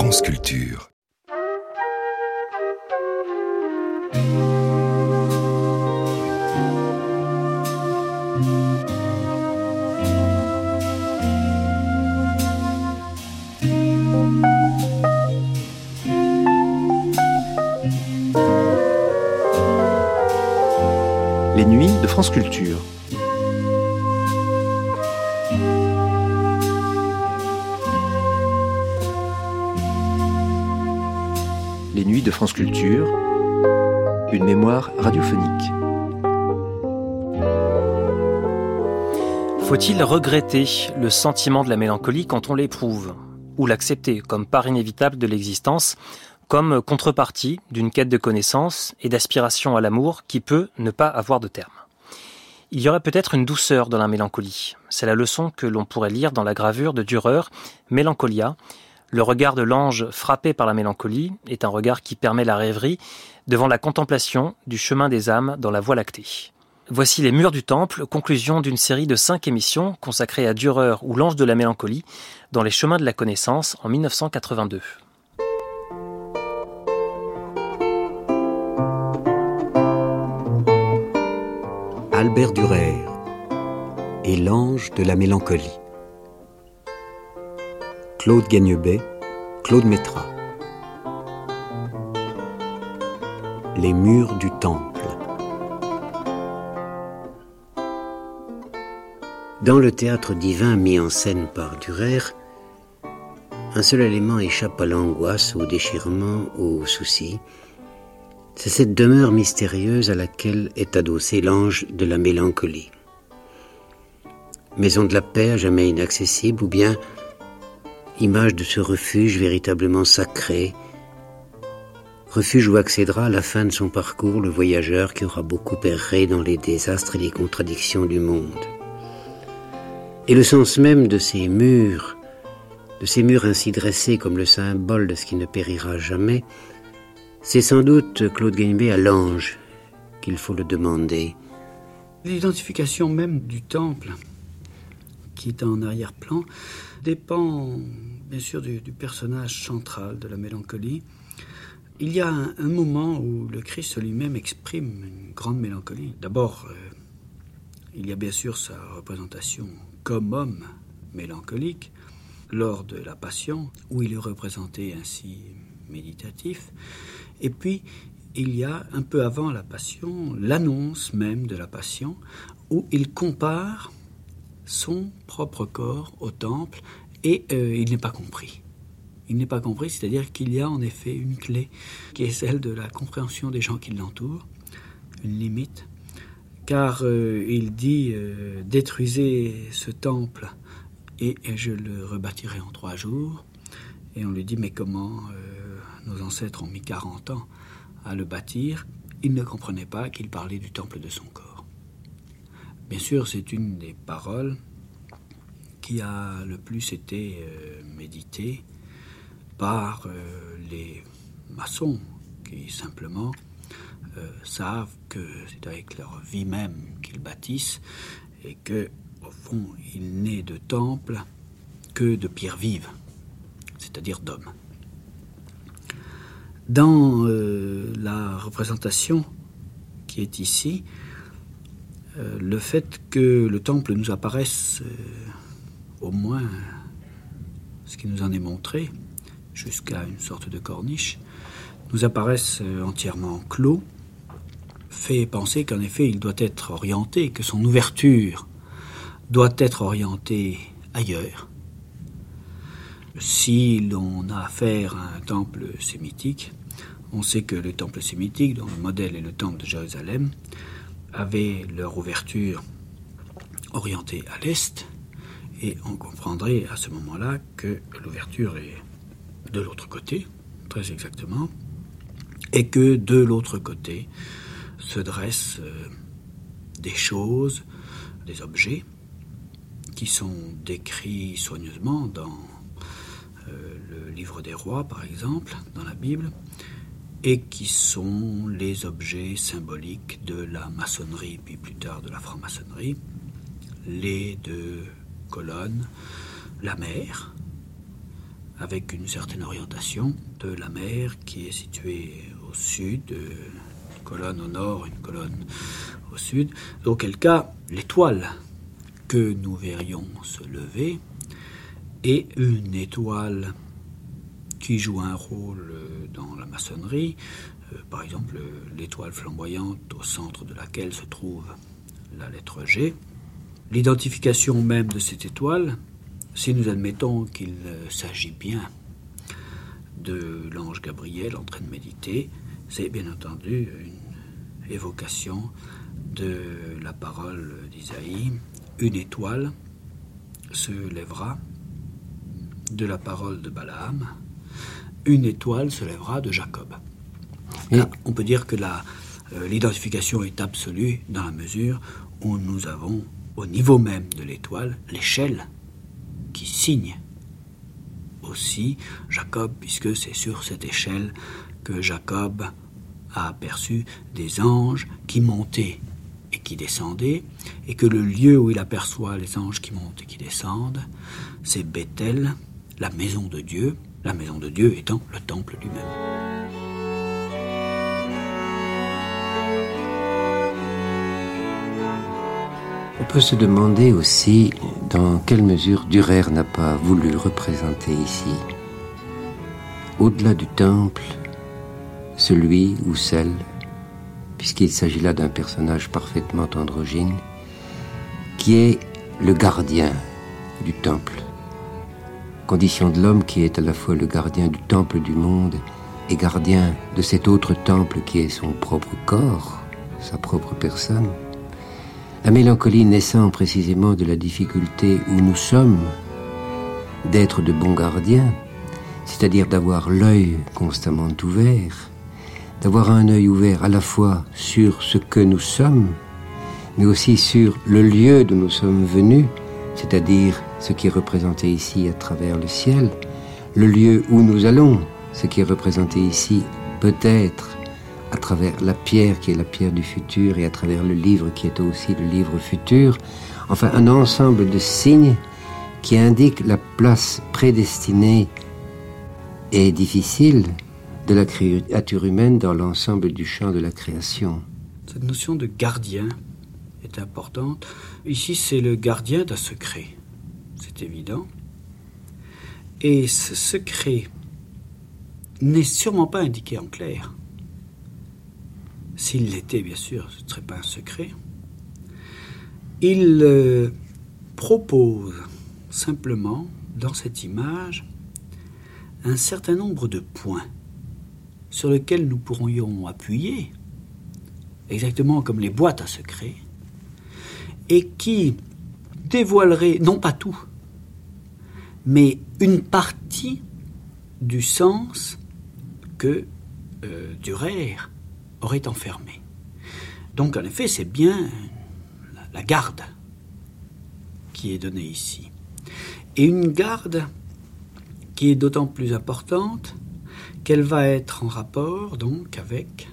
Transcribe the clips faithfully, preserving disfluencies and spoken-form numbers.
France Culture. Les nuits de France Culture. Les nuits de France Culture, une mémoire radiophonique. Faut-il regretter le sentiment de la mélancolie quand on l'éprouve, ou l'accepter comme part inévitable de l'existence, comme contrepartie d'une quête de connaissance et d'aspiration à l'amour qui peut ne pas avoir de terme? Il y aurait peut-être une douceur dans la mélancolie. C'est la leçon que l'on pourrait lire dans la gravure de Dürer, Mélancolia. Le regard de l'ange frappé par la mélancolie est un regard qui permet la rêverie devant la contemplation du chemin des âmes dans la Voie lactée. Voici Les Murs du Temple, conclusion d'une série de cinq émissions consacrées à Dürer ou l'ange de la mélancolie dans les chemins de la connaissance en dix-neuf cent quatre-vingt-deux. Albert Dürer et l'ange de la mélancolie. Claude Gagnebet, Claude Métras. Les murs du temple. Dans le théâtre divin mis en scène par Dürer, un seul élément échappe à l'angoisse, au déchirement, au souci. C'est cette demeure mystérieuse à laquelle est adossé l'ange de la mélancolie. Maison de la paix à jamais inaccessible, ou bien image de ce refuge véritablement sacré, refuge où accédera à la fin de son parcours le voyageur qui aura beaucoup erré dans les désastres et les contradictions du monde. Et le sens même de ces murs, de ces murs ainsi dressés comme le symbole de ce qui ne périra jamais, c'est sans doute Claude Gagnebet à l'ange qu'il faut le demander. L'identification même du temple, qui est en arrière-plan, dépend bien sûr du, du personnage central de la mélancolie. Il y a un, un moment où le Christ lui-même exprime une grande mélancolie. D'abord, euh, il y a bien sûr sa représentation comme homme mélancolique lors de la Passion, où il est représenté ainsi méditatif. Et puis, il y a, un peu avant la Passion, l'annonce même de la Passion, où il compare son propre corps au temple, et euh, il n'est pas compris. Il n'est pas compris, c'est-à-dire qu'il y a en effet une clé, qui est celle de la compréhension des gens qui l'entourent, une limite, car euh, il dit euh, « Détruisez ce temple, et, et je le rebâtirai en trois jours ». Et on lui dit « Mais comment euh, nos ancêtres ont mis quarante ans à le bâtir ?» Il ne comprenait pas qu'il parlait du temple de son corps. Bien sûr, c'est une des paroles qui a le plus été euh, méditée par euh, les maçons qui simplement euh, savent que c'est avec leur vie même qu'ils bâtissent et que, au fond, il n'est de temple que de pierres vives, c'est-à-dire d'hommes. Dans euh, la représentation qui est ici, euh, le fait que le temple nous apparaisse, euh, au moins ce qui nous en est montré, jusqu'à une sorte de corniche, nous apparaisse euh, entièrement clos, fait penser qu'en effet il doit être orienté, que son ouverture doit être orientée ailleurs. Si l'on a affaire à un temple sémitique, on sait que le temple sémitique, dont le modèle est le temple de Jérusalem, avait leur ouverture orientée à l'est, et on comprendrait à ce moment-là que l'ouverture est de l'autre côté, très exactement, et que de l'autre côté se dressent euh, des choses, des objets, qui sont décrits soigneusement dans euh, le livre des rois, par exemple, dans la Bible, et qui sont les objets symboliques de la maçonnerie, puis plus tard de la franc-maçonnerie, les deux colonnes, la mer, avec une certaine orientation de la mer qui est située au sud, une colonne au nord, une colonne au sud, auquel cas l'étoile que nous verrions se lever est une étoile qui joue un rôle dans la maçonnerie, euh, par exemple l'étoile flamboyante au centre de laquelle se trouve la lettre G. L'identification même de cette étoile, si nous admettons qu'il s'agit bien de l'ange Gabriel en train de méditer, c'est bien entendu une évocation de la parole d'Isaïe. Une étoile se lèvera de la parole de Balaam. Une étoile se lèvera de Jacob. Là, on peut dire que la, euh, l'identification est absolue dans la mesure où nous avons au niveau même de l'étoile l'échelle qui signe aussi Jacob, puisque c'est sur cette échelle que Jacob a aperçu des anges qui montaient et qui descendaient, et que le lieu où il aperçoit les anges qui montent et qui descendent, c'est Bethel, la maison de Dieu, la maison de Dieu étant le temple lui-même. On peut se demander aussi dans quelle mesure Dürer n'a pas voulu le représenter ici. Au-delà du temple, celui ou celle, puisqu'il s'agit là d'un personnage parfaitement androgyne, qui est le gardien du temple. Condition de l'homme qui est à la fois le gardien du temple du monde et gardien de cet autre temple qui est son propre corps, sa propre personne. La mélancolie naissant précisément de la difficulté où nous sommes d'être de bons gardiens, c'est-à-dire d'avoir l'œil constamment ouvert, d'avoir un œil ouvert à la fois sur ce que nous sommes, mais aussi sur le lieu d'où nous sommes venus, c'est-à-dire ce qui est représenté ici à travers le ciel, le lieu où nous allons, ce qui est représenté ici peut-être à travers la pierre qui est la pierre du futur et à travers le livre qui est aussi le livre futur, enfin un ensemble de signes qui indiquent la place prédestinée et difficile de la créature humaine dans l'ensemble du champ de la création. Cette notion de gardien est importante. Ici, c'est le gardien d'un secret, c'est évident. Et ce secret n'est sûrement pas indiqué en clair. S'il l'était, bien sûr, ce ne serait pas un secret. Il euh, propose simplement, dans cette image, un certain nombre de points sur lesquels nous pourrions appuyer, exactement comme les boîtes à secrets, et qui dévoileraient, non pas tout, mais une partie du sens que euh, Dürer aurait enfermé. Donc, en effet, c'est bien la garde qui est donnée ici. Et une garde qui est d'autant plus importante qu'elle va être en rapport, donc, avec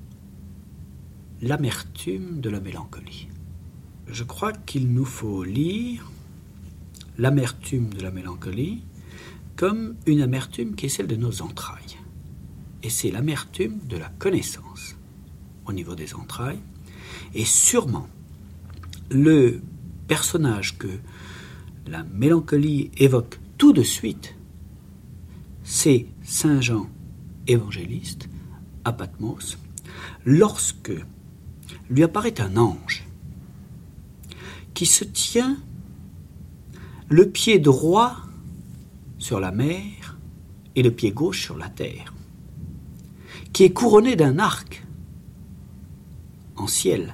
l'amertume de la mélancolie. Je crois qu'il nous faut lire l'amertume de la mélancolie comme une amertume qui est celle de nos entrailles. Et c'est l'amertume de la connaissance au niveau des entrailles. Et sûrement, le personnage que la mélancolie évoque tout de suite, c'est Saint Jean évangéliste à Patmos, lorsque lui apparaît un ange qui se tient le pied droit sur la mer et le pied gauche sur la terre, qui est couronné d'un arc en ciel,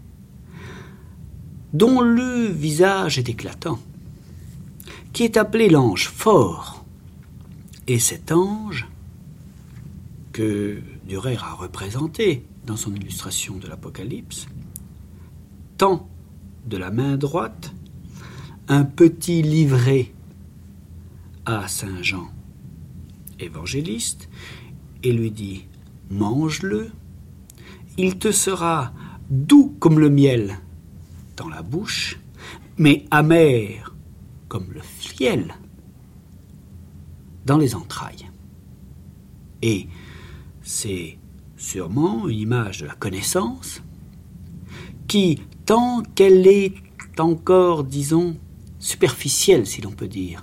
dont le visage est éclatant, qui est appelé l'ange fort. Et cet ange, que Dürer a représenté dans son illustration de l'Apocalypse, tend de la main droite un petit livret à Saint Jean évangéliste et lui dit « Mange-le, il te sera doux comme le miel dans la bouche, mais amer comme le fiel dans les entrailles. Et c'est sûrement une image de la connaissance qui, tant qu'elle est encore, disons, superficielle, si l'on peut dire,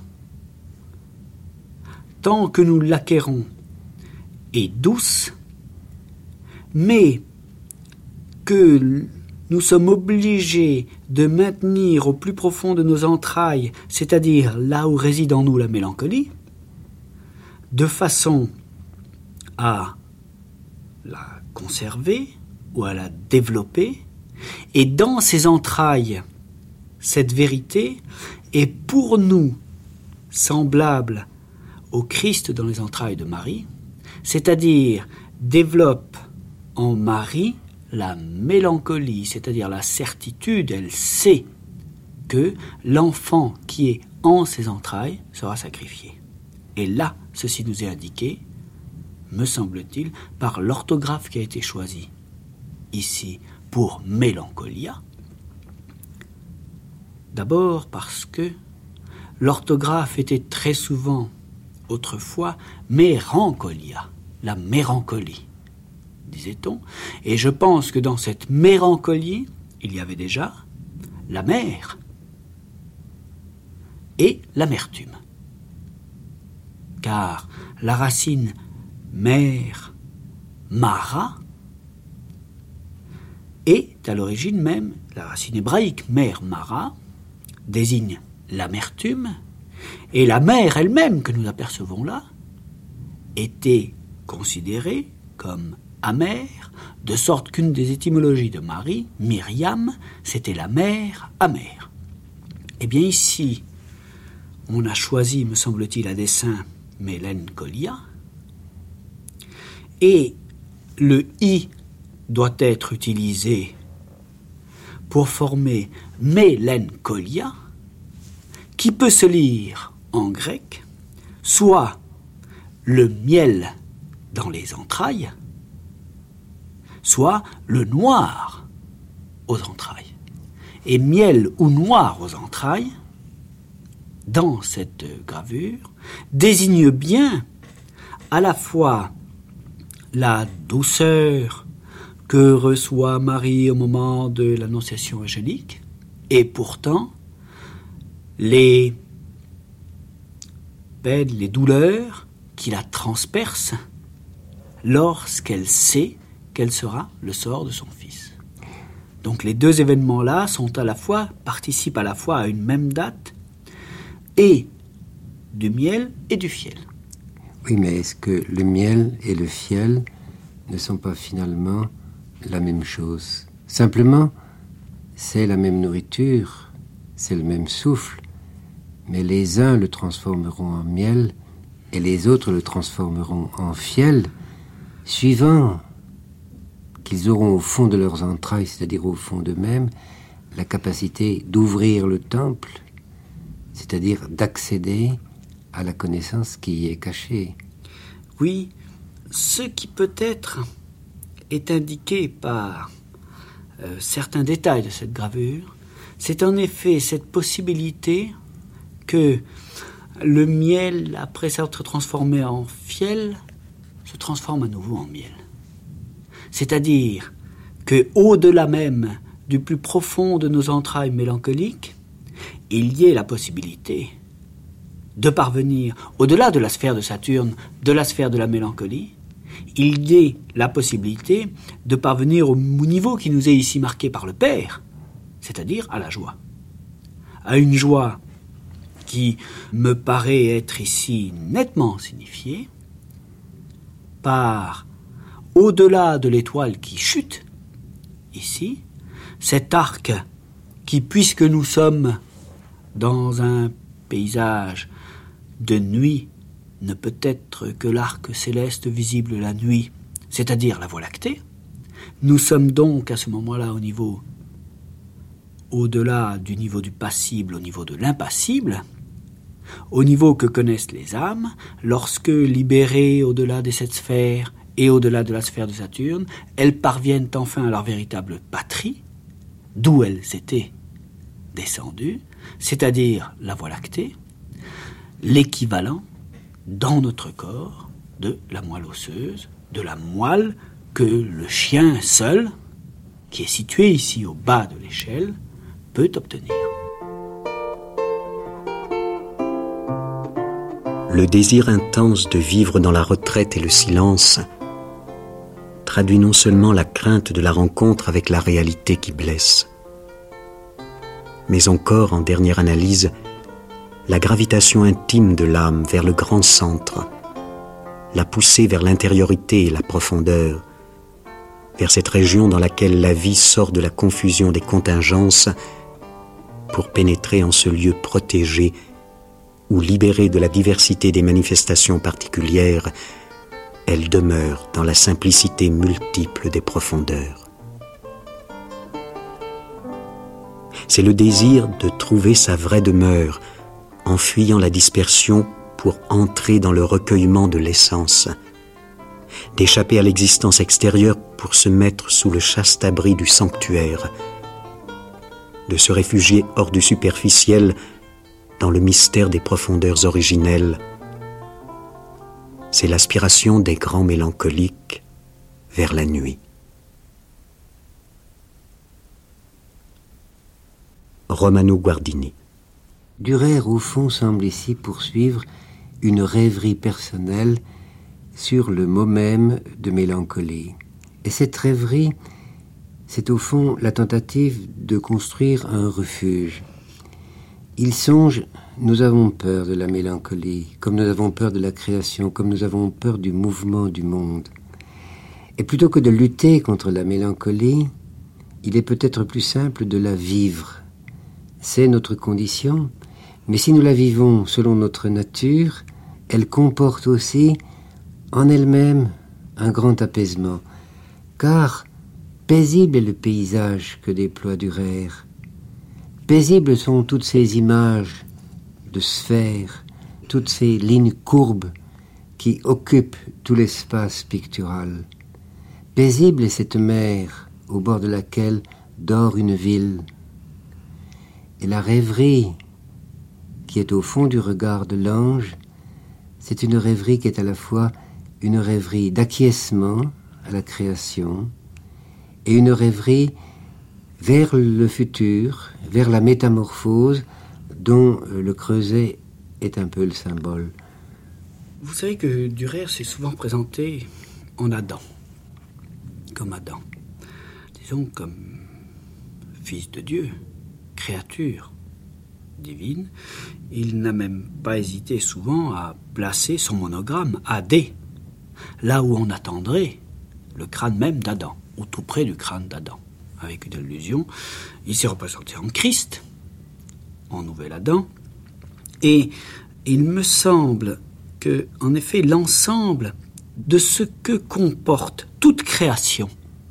tant que nous l'acquérons, est douce, mais que nous sommes obligés de maintenir au plus profond de nos entrailles, c'est-à-dire là où réside en nous la mélancolie, de façon à la conserver ou à la développer, et dans ces entrailles, cette vérité est pour nous semblable au Christ dans les entrailles de Marie, c'est-à-dire développe en Marie la mélancolie, c'est-à-dire la certitude, elle sait que l'enfant qui est en ses entrailles sera sacrifié. Et là, ceci nous est indiqué, me semble-t-il, par l'orthographe qui a été choisie ici pour mélancolia. D'abord parce que l'orthographe était très souvent, autrefois, mélancolia, la mélancolie, disait-on. Et je pense que dans cette mélancolie, il y avait déjà la mer et l'amertume. Car la racine mer, mara, est à l'origine même, la racine hébraïque mer, mara, désigne l'amertume, et la mer elle-même que nous apercevons là était considérée comme amère, de sorte qu'une des étymologies de Marie, Myriam, c'était la mer amère. Eh bien ici, on a choisi, me semble-t-il, à dessein mélancolia, et le i doit être utilisé pour former mélancolia, qui peut se lire en grec, soit le miel dans les entrailles, soit le noir aux entrailles. Et miel ou noir aux entrailles, dans cette gravure, désigne bien à la fois la douceur que reçoit Marie au moment de l'annonciation angélique, et pourtant les peines, les douleurs qui la transpercent lorsqu'elle sait quel sera le sort de son fils. Donc les deux événements-là sont à la fois, participent à la fois à une même date, et du miel et du fiel. Oui, mais est-ce que le miel et le fiel ne sont pas finalement la même chose? Simplement, c'est la même nourriture, c'est le même souffle, mais les uns le transformeront en miel et les autres le transformeront en fiel, suivant qu'ils auront au fond de leurs entrailles, c'est-à-dire au fond d'eux-mêmes, la capacité d'ouvrir le temple, c'est-à-dire d'accéder à la connaissance qui y est cachée. Oui, ce qui peut-être est indiqué par euh, certains détails de cette gravure, c'est en effet cette possibilité que le miel, après s'être transformé en fiel, se transforme à nouveau en miel. C'est-à-dire que, au-delà même du plus profond de nos entrailles mélancoliques, il y ait la possibilité de parvenir, au-delà de la sphère de Saturne, de la sphère de la mélancolie, il y ait la possibilité de parvenir au niveau qui nous est ici marqué par le Père, c'est-à-dire à la joie. À une joie qui me paraît être ici nettement signifiée par, au-delà de l'étoile qui chute, ici, cet arc qui, puisque nous sommes dans un paysage de nuit, ne peut être que l'arc céleste visible la nuit, c'est-à-dire la Voie lactée. Nous sommes donc à ce moment-là au niveau, au-delà du niveau du passible, au niveau de l'impassible, au niveau que connaissent les âmes, lorsque, libérées au-delà de cette sphère et au-delà de la sphère de Saturne, elles parviennent enfin à leur véritable patrie, d'où elles étaient descendues, c'est-à-dire la Voie lactée, l'équivalent dans notre corps de la moelle osseuse, de la moelle que le chien seul, qui est situé ici au bas de l'échelle, peut obtenir. Le désir intense de vivre dans la retraite et le silence traduit non seulement la crainte de la rencontre avec la réalité qui blesse, mais encore, en dernière analyse, la gravitation intime de l'âme vers le grand centre, la poussée vers l'intériorité et la profondeur, vers cette région dans laquelle la vie sort de la confusion des contingences pour pénétrer en ce lieu protégé où, libérée de la diversité des manifestations particulières, elle demeure dans la simplicité multiple des profondeurs. C'est le désir de trouver sa vraie demeure, en fuyant la dispersion pour entrer dans le recueillement de l'essence, d'échapper à l'existence extérieure pour se mettre sous le chaste abri du sanctuaire, de se réfugier hors du superficiel dans le mystère des profondeurs originelles. C'est l'aspiration des grands mélancoliques vers la nuit. Romano Guardini. Dürer, au fond, semble ici poursuivre une rêverie personnelle sur le mot même de mélancolie. Et cette rêverie, c'est au fond la tentative de construire un refuge. Il songe, nous avons peur de la mélancolie, comme nous avons peur de la création, comme nous avons peur du mouvement du monde. Et plutôt que de lutter contre la mélancolie, il est peut-être plus simple de la vivre. C'est notre condition, mais si nous la vivons selon notre nature, elle comporte aussi en elle-même un grand apaisement, car paisible est le paysage que déploie Dürer. Paisibles sont toutes ces images de sphères, toutes ces lignes courbes qui occupent tout l'espace pictural. Paisible est cette mer au bord de laquelle dort une ville. Et la rêverie qui est au fond du regard de l'ange, c'est une rêverie qui est à la fois une rêverie d'acquiescement à la création et une rêverie vers le futur, vers la métamorphose dont le creuset est un peu le symbole. Vous savez que Dürer s'est souvent présenté en Adam, comme Adam, disons comme fils de Dieu, créature divine. Il n'a même pas hésité souvent à placer son monogramme A D, là où on attendrait le crâne même d'Adam, ou tout près du crâne d'Adam. Avec une allusion, il s'est représenté en Christ, en nouvel Adam, et il me semble que, en effet, l'ensemble de ce que comporte toute création,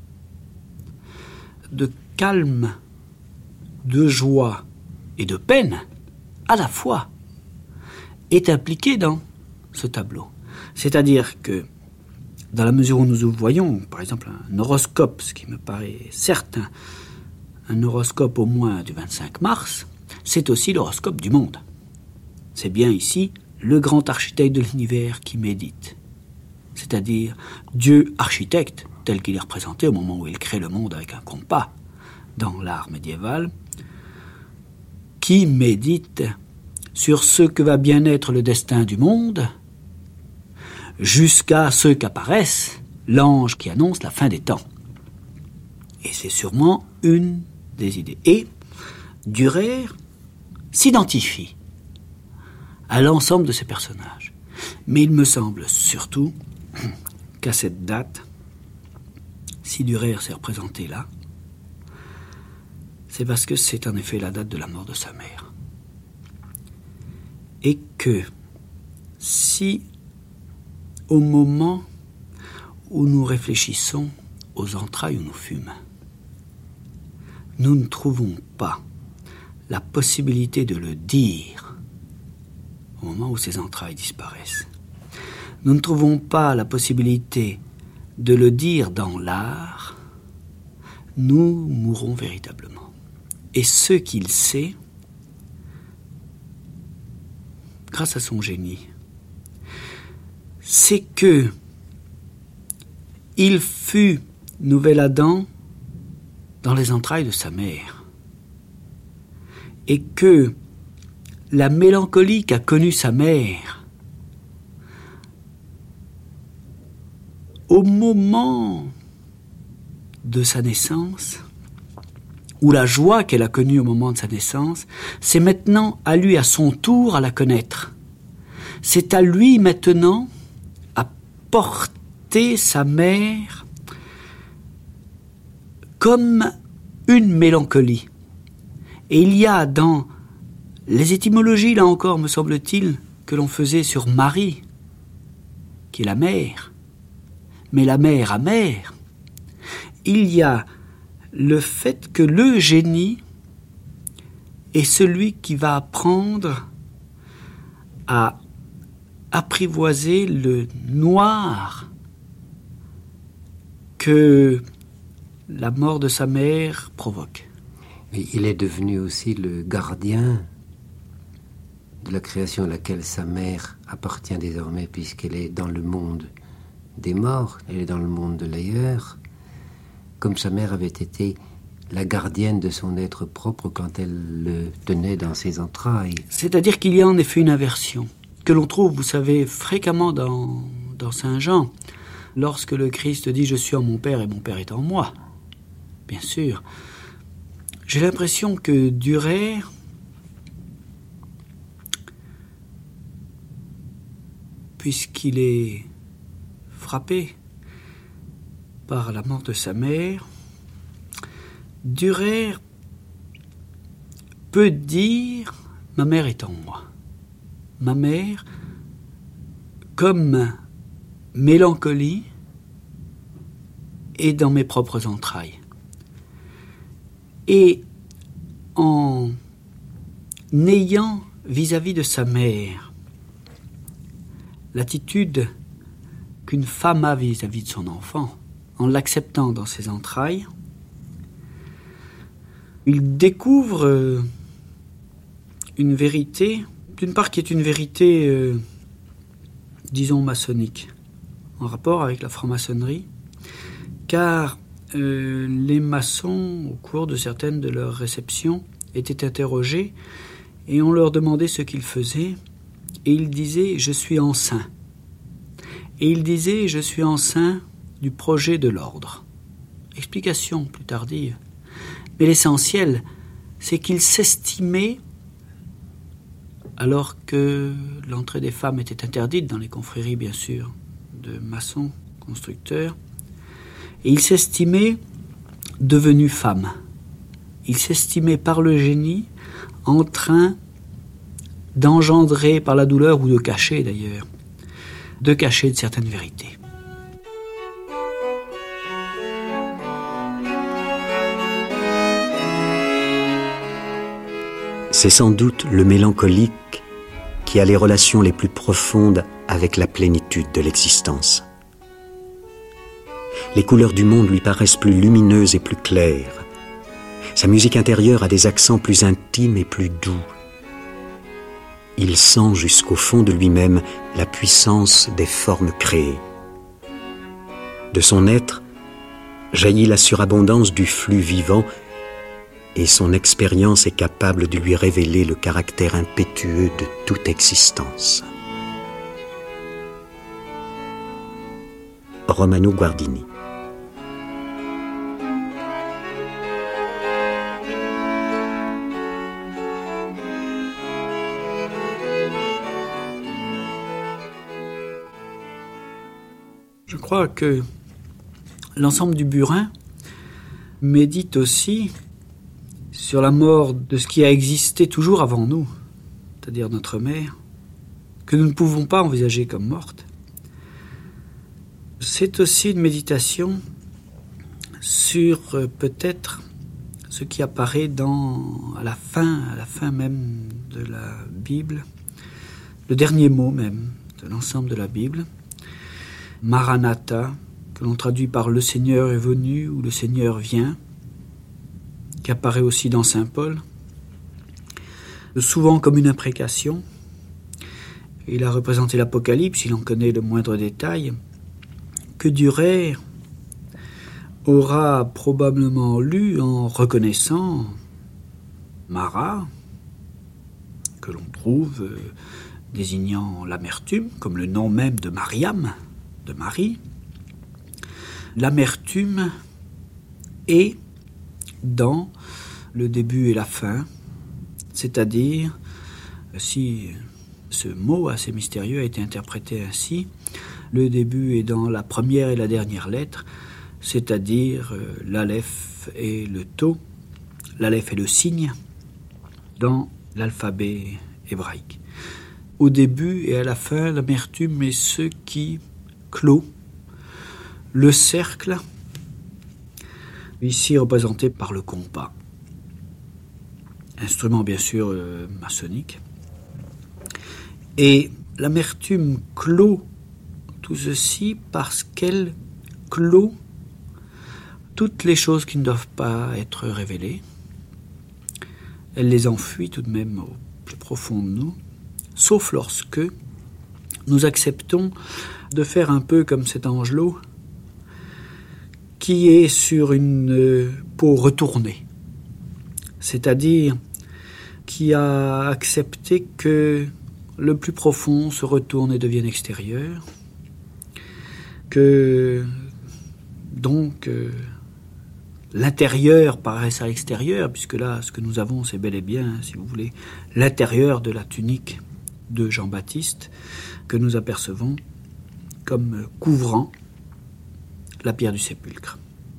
de calme, de joie et de peine, à la fois, est impliqué dans ce tableau. C'est-à-dire que, dans la mesure où nous voyons, par exemple, un horoscope, ce qui me paraît certain, un horoscope au moins du vingt-cinq mars, c'est aussi l'horoscope du monde. C'est bien ici le grand architecte de l'univers qui médite. C'est-à-dire Dieu architecte, tel qu'il est représenté au moment où il crée le monde avec un compas dans l'art médiéval, qui médite sur ce que va bien être le destin du monde, jusqu'à ce qu'apparaisse l'ange qui annonce la fin des temps. Et c'est sûrement une des idées. Et Dürer s'identifie à l'ensemble de ces personnages. Mais il me semble surtout qu'à cette date, si Dürer s'est représenté là, c'est parce que c'est en effet la date de la mort de sa mère. Et que si au moment où nous réfléchissons aux entrailles où nous fûmes, nous ne trouvons pas la possibilité de le dire au moment où ces entrailles disparaissent. Nous ne trouvons pas la possibilité de le dire dans l'art, nous mourrons véritablement. Et ce qu'il sait, grâce à son génie, c'est que il fut nouvel Adam dans les entrailles de sa mère, et que la mélancolie qu'a connue sa mère, au moment de sa naissance, ou la joie qu'elle a connue au moment de sa naissance, c'est maintenant à lui à son tour à la connaître. C'est à lui maintenant à porter sa mère comme une mélancolie. Et il y a dans les étymologies, là encore, me semble-t-il, que l'on faisait sur Marie, qui est la mère, mais la mère amère, il y a le fait que le génie est celui qui va apprendre à apprivoiser le noir que la mort de sa mère provoque. Mais il est devenu aussi le gardien de la création à laquelle sa mère appartient désormais, puisqu'elle est dans le monde des morts, elle est dans le monde de l'ailleurs, comme sa mère avait été la gardienne de son être propre quand elle le tenait dans ses entrailles. C'est-à-dire qu'il y a en effet une inversion, que l'on trouve, vous savez, fréquemment dans, dans Saint Jean, lorsque le Christ dit « Je suis en mon Père et mon Père est en moi ». Bien sûr. J'ai l'impression que Dürer puisqu'il est frappé par la mort de sa mère, Dürer peut dire « ma mère est en moi ». Ma mère, comme mélancolie, est dans mes propres entrailles. Et en ayant vis-à-vis de sa mère l'attitude qu'une femme a vis-à-vis de son enfant, en l'acceptant dans ses entrailles, il découvre une vérité, d'une part qui est une vérité, euh, disons, maçonnique, en rapport avec la franc-maçonnerie, car euh, les maçons, au cours de certaines de leurs réceptions, étaient interrogés et on leur demandait ce qu'ils faisaient, et ils disaient « je suis enceint ». Et ils disaient « je suis enceint du projet de l'ordre ». Explication plus tardive. Mais l'essentiel, c'est qu'ils s'estimaient, alors que l'entrée des femmes était interdite dans les confréries, bien sûr, de maçons, constructeurs, et ils s'estimaient devenus femmes. Ils s'estimaient par le génie en train d'engendrer par la douleur, ou de cacher d'ailleurs, de cacher de certaines vérités. C'est sans doute le mélancolique qui a les relations les plus profondes avec la plénitude de l'existence. Les couleurs du monde lui paraissent plus lumineuses et plus claires. Sa musique intérieure a des accents plus intimes et plus doux. Il sent jusqu'au fond de lui-même la puissance des formes créées. De son être jaillit la surabondance du flux vivant, et son expérience est capable de lui révéler le caractère impétueux de toute existence. Romano Guardini. Je crois que l'ensemble du burin médite aussi sur la mort de ce qui a existé toujours avant nous, c'est-à-dire notre mère, que nous ne pouvons pas envisager comme morte. C'est aussi une méditation sur euh, peut-être ce qui apparaît dans, à la fin, à la fin même de la Bible, le dernier mot même de l'ensemble de la Bible, Maranatha, que l'on traduit par « le Seigneur est venu » ou « le Seigneur vient », qui apparaît aussi dans saint Paul, souvent comme une imprécation, il a représenté l'Apocalypse, il en connaît le moindre détail, que Dürer aura probablement lu en reconnaissant Marat, que l'on trouve euh, désignant l'amertume, comme le nom même de Mariam, de Marie. L'amertume est dans le début et la fin, c'est-à-dire, si ce mot assez mystérieux a été interprété ainsi, le début est dans la première et la dernière lettre, c'est-à-dire euh, l'aleph et le tau, l'aleph est le signe dans l'alphabet hébraïque. Au début et à la fin, l'amertume est ce qui clôt le cercle, ici représenté par le compas. Instrument bien sûr euh, maçonnique. Et l'amertume clôt tout ceci parce qu'elle clôt toutes les choses qui ne doivent pas être révélées. Elle les enfuit tout de même au plus profond de nous, sauf lorsque nous acceptons de faire un peu comme cet angelot qui est sur une peau retournée, c'est-à-dire qui a accepté que le plus profond se retourne et devienne extérieur, que donc euh, l'intérieur paraisse à l'extérieur, puisque là, ce que nous avons, c'est bel et bien, si vous voulez, l'intérieur de la tunique de Jean-Baptiste, que nous apercevons comme couvrant la pierre du sépulcre.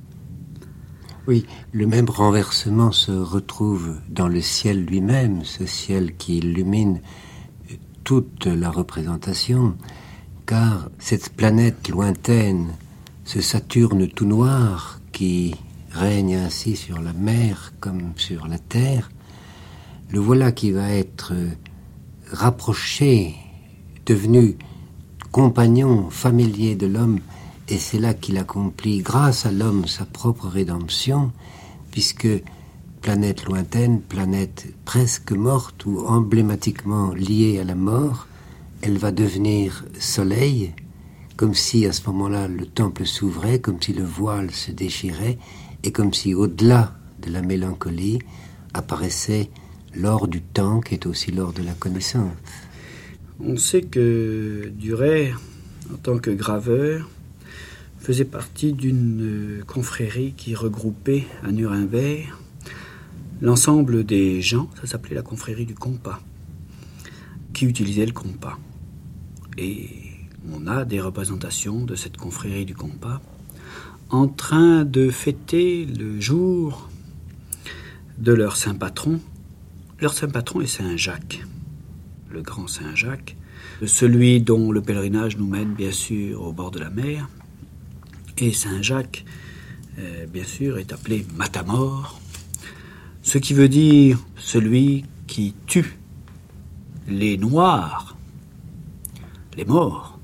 Oui, le même renversement se retrouve dans le ciel lui-même, ce ciel qui illumine toute la représentation, car cette planète lointaine, ce Saturne tout noir qui règne ainsi sur la mer comme sur la terre, le voilà qui va être rapproché, devenu compagnon familier de l'homme, et c'est là qu'il accomplit, grâce à l'homme, sa propre rédemption, puisque planète lointaine, planète presque morte ou emblématiquement liée à la mort, elle va devenir soleil, comme si à ce moment-là le temple s'ouvrait, comme si le voile se déchirait, et comme si au-delà de la mélancolie apparaissait l'or du temps qui est aussi l'or de la connaissance. On sait que Dürer, en tant que graveur, faisait partie d'une confrérie qui regroupait à Nuremberg l'ensemble des gens, ça s'appelait la confrérie du compas, qui utilisait le compas. Et on a des représentations de cette confrérie du compas en train de fêter le jour de leur saint patron. Leur saint patron est Saint Jacques, le grand Saint Jacques, celui dont le pèlerinage nous mène bien sûr au bord de la mer. Et Saint Jacques, euh, bien sûr, est appelé Matamor, ce qui veut dire celui qui tue les noirs, les morts,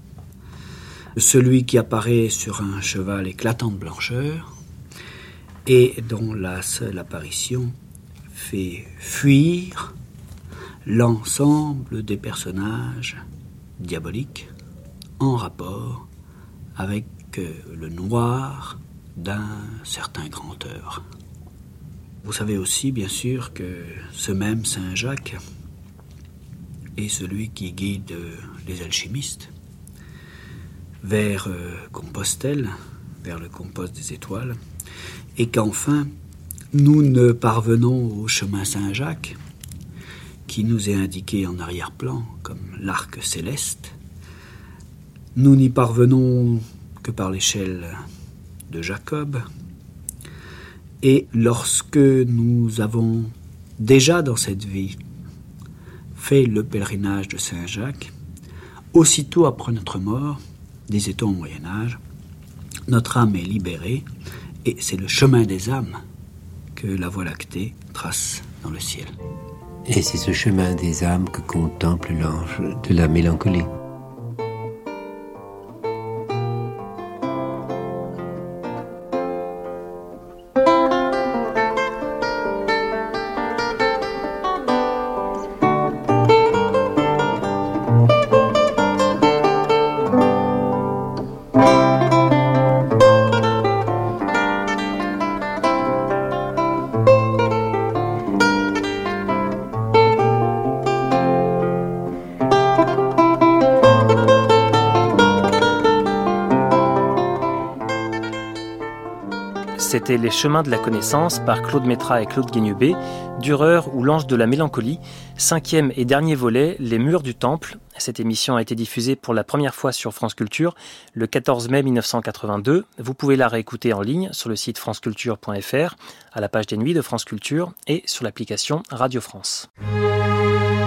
celui qui apparaît sur un cheval éclatant de blancheur et dont la seule apparition fait fuir l'ensemble des personnages diaboliques en rapport avec le noir d'un certain grand œuvre. Vous savez aussi, bien sûr, que ce même Saint Jacques est celui qui guide les alchimistes vers Compostelle, vers le compost des étoiles, et qu'enfin, nous ne parvenons au chemin Saint-Jacques, qui nous est indiqué en arrière-plan comme l'arc céleste. Nous n'y parvenons que par l'échelle de Jacob. Et lorsque nous avons déjà dans cette vie fait le pèlerinage de Saint-Jacques, aussitôt après notre mort, disait-on au Moyen-Âge, notre âme est libérée et c'est le chemin des âmes que la Voie lactée trace dans le ciel. Et c'est ce chemin des âmes que contemple l'ange de la mélancolie. C'était Les Chemins de la Connaissance par Claude Métrat et Claude Guénubé, Dürer ou L'Ange de la Mélancolie, cinquième et dernier volet, Les Murs du Temple. Cette émission a été diffusée pour la première fois sur France Culture le quatorze mai mille neuf cent quatre-vingt-deux. Vous pouvez la réécouter en ligne sur le site franceculture point f r, à la page des Nuits de France Culture et sur l'application Radio France.